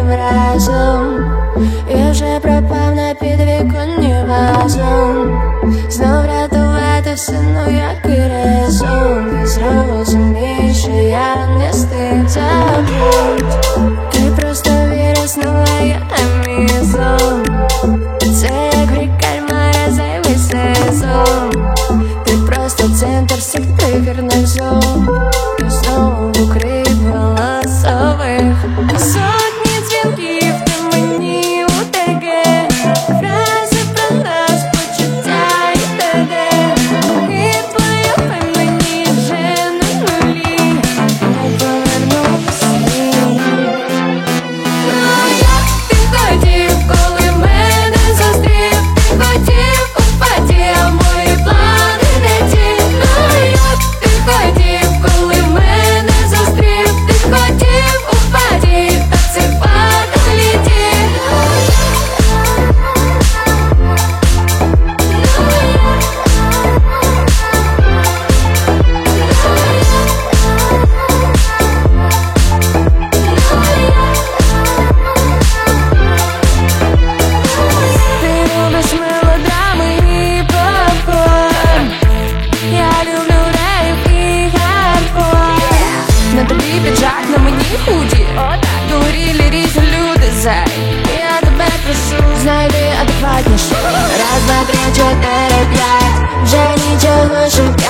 одним разом і вже пропав на підвіконні вазон. Знов рятувати все, ну який резон. Ти зрозумієш, що я не стиг, забудь. Ти просто виріснула, я мій сон. Це як грі кальмара, зайвий сезон. Ти просто центр всіх тригерних зон. І знову крик голосових. Сотні дзвінків, ти мені у ТГ. Фрази про нас, почуття і т.д. І твоє мені вже на нулі. Не повернувся. Ну як ти хотів, коли мене зустрів? Ти хотів упаді, а мої плани не ті. Ну як ти хотів, коли мене зустрів? Ти хотів упаді, танцювати в літі. Ти любиш мелодрами і попкорн. Я люблю рейв і хардкор. На тобі піджак, на мені худі. Говорили різні люди, зай. Я тебе прошу, знайди адекватніше. Раз, два, три, чотири, п'ять. Вже нічого шукати.